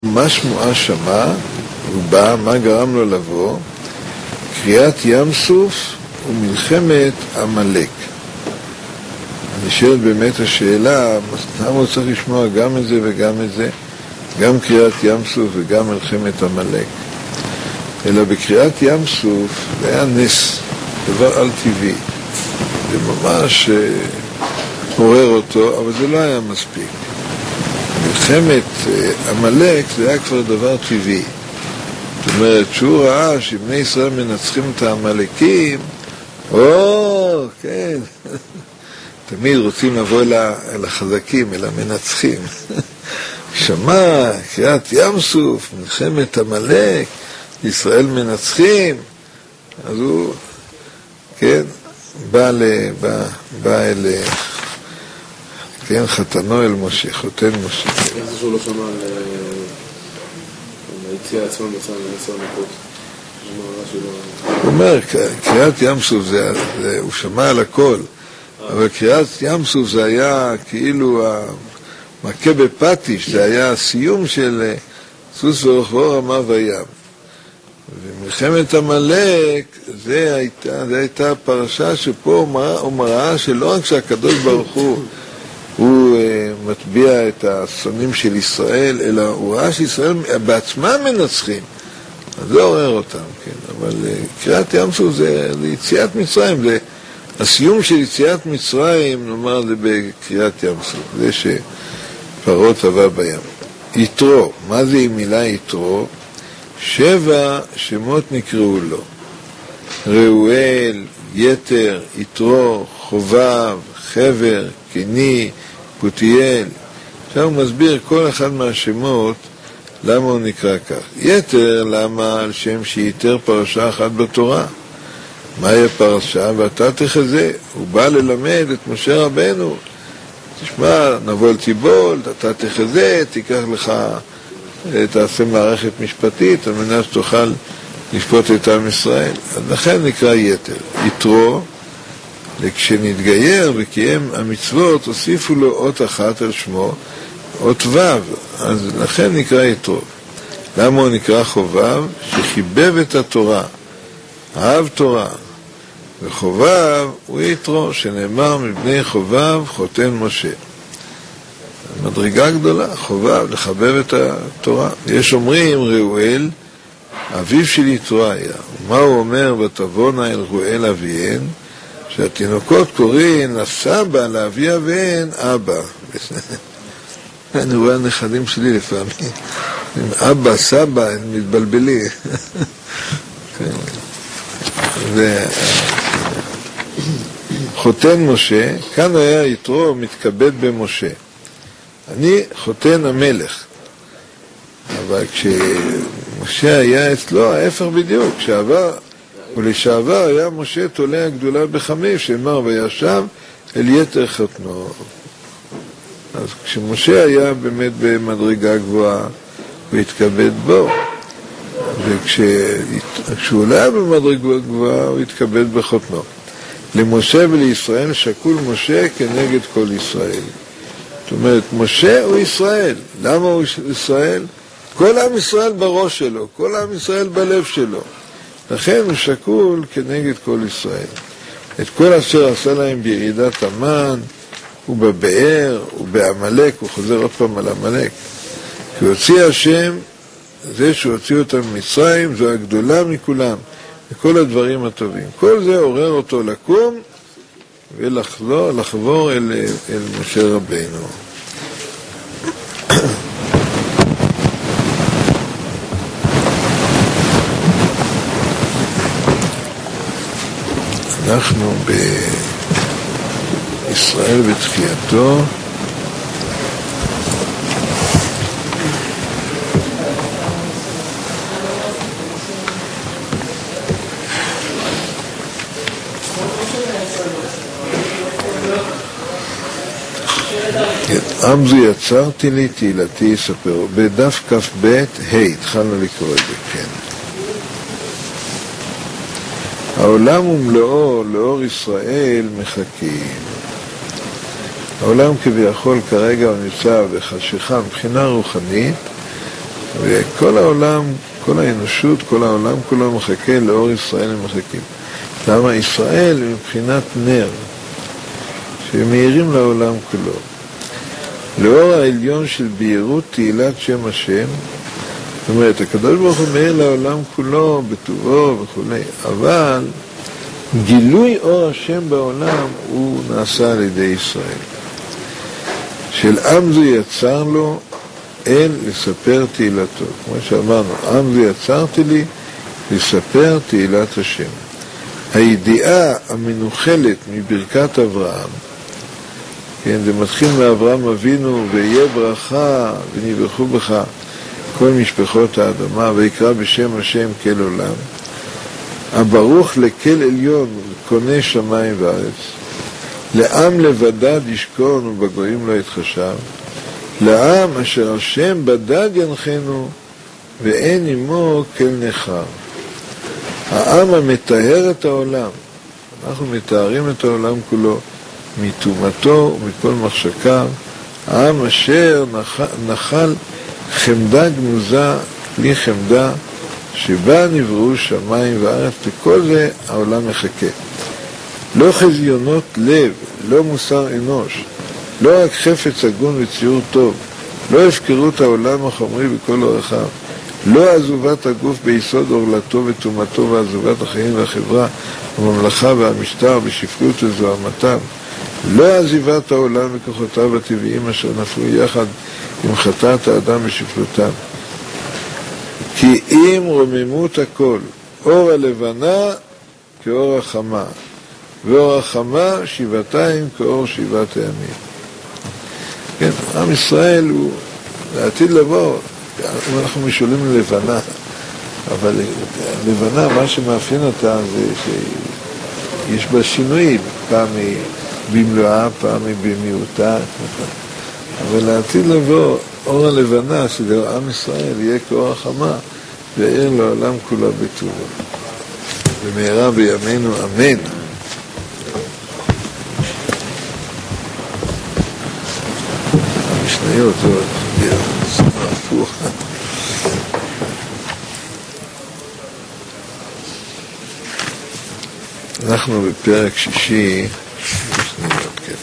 מה שמועה שמע, הוא בא, מה גרם לו לבוא? קריאת ים סוף ומלחמת עמלק. נשאלת באמת השאלה, למה הוא צריך לשמוע גם את זה וגם את זה? גם קריאת ים סוף וגם מלחמת עמלק. אלא בקריאת ים סוף זה היה נס, דבר על טבעי. זה ממש עורר אותו, אבל זה לא היה מספיק. מלחמת עמלק זה היה כבר דבר טבעי. זאת אומרת, שהוא ראה שבני ישראל מנצחים את העמלקים, כן, תמיד רוצים לבוא אל החזקים, אל המנצחים. שמע, קריאת ים סוף, מלחמת עמלק, ישראל מנצחים, אז הוא, כן, בא אל, כן, חתנו אל משה, חותן משה. איך זה שהוא לא שמע על היציאה עצמה מצרים לנסוע מכות? הוא אומר, קריאת ים סוף, הוא שמע על הכל, אבל קריאת ים סוף זה היה כאילו המכה בפטיש, זה היה הסיום של סוס ורוכבו רמה וים. ומלחמת עמלק, זה הייתה פרשה שפה הוא מראה שלא רק שהקדוש ברוך הוא מטביע את האסונים של ישראל, אלא הוא ראה שישראל בעצמם מנצחים. אז זה עורר אותם, כן. אבל קריאת ים סוף זה יציאת מצרים, זה הסיום של יציאת מצרים, נאמר זה בקריאת ים סוף, זה שפרעה טבע בים. יתרו, מה זה מילה יתרו? 7 שמות נקראו לו. ראואל, יתר, יתרו, חובב, חבר, קני, פותיאל. עכשיו הוא מסביר כל אחד מהשמות למה הוא נקרא כך. יתר, למה? על שם שיתר פרשה אחת בתורה. מהי הפרשה? ואתה תחזה. הוא בא ללמד את משה רבנו. תשמע, נבוא אל תיבול, אתה תחזה, תיקח לך, תעשה מערכת משפטית, על מנת שתוכל לשפוט את עם ישראל. אז לכן נקרא יתר. יתרו, כשנתגייר וקיים המצוות, הוסיפו לו אות אחת על שמו, אות ו', אז לכן נקרא יתרו. למה הוא נקרא חובב? שחיבב את התורה, אהב תורה. וחובב הוא יתרו, שנאמר מבני חובב חותן משה. מדרגה גדולה, חובב, לחבב את התורה. יש אומרים ראואל, אביו של יתרו היה. מה הוא אומר? ותבונה אל ראואל אביהן, שהתינוקות קוראים לסבא, לאבי אביהן, אבא. אני רואה הנכדים שלי לפעמים. אבא, סבא, הם מתבלבלים. חותן משה, כאן היה יתרו מתכבד במשה. אני חותן המלך. אבל כשמשה היה אצלו, ההפך בדיוק, ולשעבר היה משה תולה הגדולה בחמיו, שאמר וישב אל יתר חתנו. אז כשמשה היה באמת במדרגה גבוהה, הוא התכבד בו. וכשהוא לא היה במדרגה גבוהה, הוא התכבד בחתנו. למשה ולישראל שקול משה כנגד כל ישראל. זאת אומרת, משה הוא ישראל. למה הוא ישראל? כל עם ישראל בראש שלו, כל עם ישראל בלב שלו. לכן הוא שקול כנגד כל ישראל. את כל אשר עשה להם בירידת המן, ובבאר, ובעמלק, הוא חוזר עוד פעם על עמלק. כי הוציא השם, זה שהוציא אותם ממצרים, זו הגדולה מכולם, וכל הדברים הטובים. כל זה עורר אותו לקום, ולחבור אל משה רבינו. אנחנו בישראל בתחייתו, עם זו יצרתי לי תהילתי יספרו. בדף כ"ב ה' התחלנו לקרוא את זה, כן. העולם ומלואו לאור ישראל מחכים. העולם כביכול כרגע הוא נמצא בחשיכה מבחינה רוחנית, וכל העולם, כל האנושות, כל העולם כולו מחכה, לאור ישראל הם מחכים. למה ישראל מבחינת נר, שמאירים לעולם כולו. לאור העליון של בהירות תהילת שם השם, זאת אומרת, הקדוש ברוך הוא מאיר לעולם כולו, בטובו וכו', אבל גילוי אור השם בעולם הוא נעשה על ידי ישראל. של עם זו יצר לו, אין לספר תהילתו. כמו שאמרנו, עם זו יצרתי לי, לספר תהילת השם. הידיעה המנוחלת מברכת אברהם, כן, זה מתחיל מאברהם אבינו, ויהיה ברכה ונברכו בך כל משפחות האדמה, ויקרא בשם השם כל עולם. הברוך לכל עליון קונה שמיים וארץ, לעם לבדד ישכון ובגויים לא יתחשב, לעם אשר השם בדד ינחנו ואין עמו כל נחר. העם המטהר את העולם, אנחנו מטהרים את העולם כולו מטומאתו ומכל מחשקיו, העם אשר נחל חמדה גנוזה בלי חמדה, שבה נבראו שמיים וארץ, וכל זה העולם מחכה. לא חזיונות לב, לא מוסר אנוש, לא רק חפץ הגון וציור טוב, לא הפקרות העולם החומרי בכל אורחיו, לא עזובת הגוף ביסוד עורלתו וטומאתו, ועזובת החיים והחברה, הממלכה והמשטר בשפלות וזוהמתם, לא עזיבת העולם וכוחותיו הטבעיים אשר נפלו יחד עם חטאת האדם בשפלותם. כי אם רוממות הכל, אור הלבנה כאור החמה, ואור החמה שבעתיים כאור שבעת הימים. כן, עם ישראל הוא לעתיד לבוא, אנחנו משולים ללבנה, אבל לבנה, מה שמאפיין אותה זה שיש בה שינויים, פעם היא במלואה, פעם היא במיעוטה, אבל לעתיד לבוא, אור הלבנה, שזה עם ישראל, יהיה כאור החמה, ויעיר לעולם כולה בטובו. במהרה בימינו, אמן. המשניות, זה הפוך. אנחנו בפרק שישי, משניות, כן.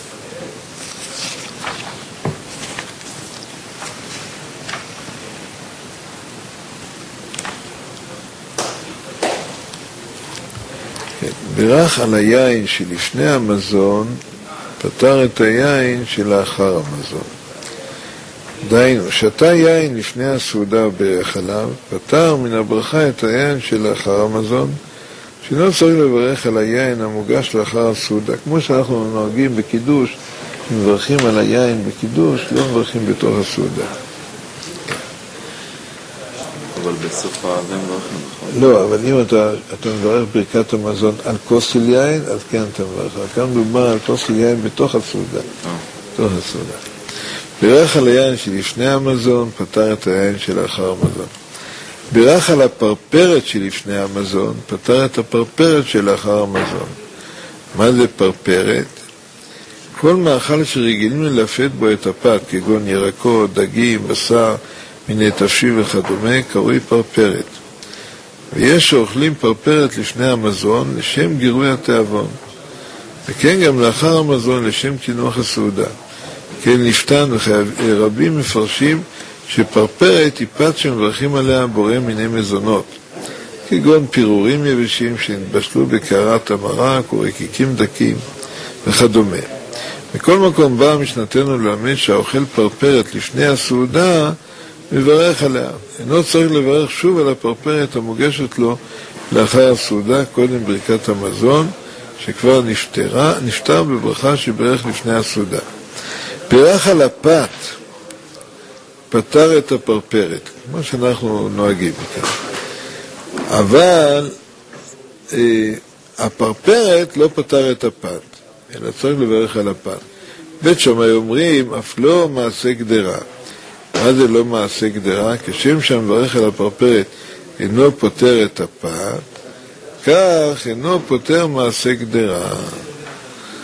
בירך על היין שלפני המזון, פתר את היין שלאחר המזון. דהיינו, שתה יין לפני הסעודה וברך עליו, פתר מן הברכה את היין שלאחר המזון, שלא צריך לברך על היין המוגש לאחר הסעודה. כמו שאנחנו נוהגים בקידוש, מברכים על היין בקידוש, לא מברכים בתוך הסעודה. אבל בסוף הערבים מברכים, נכון? לא, אבל אם אתה מברך ברכת המזון על כוס של יין, אז כן אתה מברך. כאן מדובר על כוס של יין בתוך הסעודה. בתוך הסעודה. בירך על היין שלפני המזון, פתר את היין שלאחר המזון. בירך על הפרפרת שלפני המזון, פתר את הפרפרת שלאחר המזון. מה זה פרפרת? כל מאכל שרגילים ללפת בו את הפת, כגון ירקות, דגים, בשר, מיני תפשיל וכדומה, קרוי פרפרת. ויש שאוכלים פרפרת לפני המזון לשם גירוי התיאבון, וכן גם לאחר המזון לשם קינוח הסעודה. כן נפתן, ורבים מפרשים שפרפרת היא פת שמברכים עליה בורא מיני מזונות, כגון פירורים יבשים שנתבשלו בקערת המרק או רקיקים דקים וכדומה. מכל מקום באה משנתנו ללמד שהאוכל פרפרת לפני הסעודה מברך עליה. אינו צריך לברך שוב על הפרפרת המוגשת לו לאחר הסעודה, קודם ברכת המזון שכבר נפטר בברכה שברך לפני הסעודה. בירך על הפת, פתר את הפרפרת, כמו שאנחנו נוהגים כאן. אבל הפרפרת לא פתר את הפת, אלא צריך לברך על הפת. בית שמאי אומרים, אף לא מעשה גדרה. מה זה לא מעשה גדרה? כשם שהמברך על הפרפרת אינו פותר את הפת, כך אינו פותר מעשה גדרה.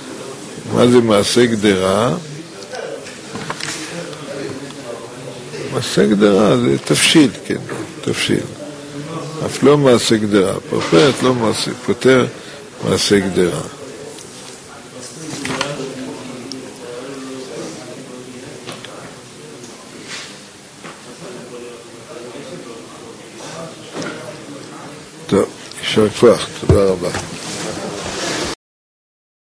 מה זה מעשה גדרה? מעשה גדרה זה תפשיל, כן, תפשיל. אף לא מעשה גדרה, פרפרת לא מעשה, פותר מעשה גדרה. טוב, יישר כוח, תודה רבה.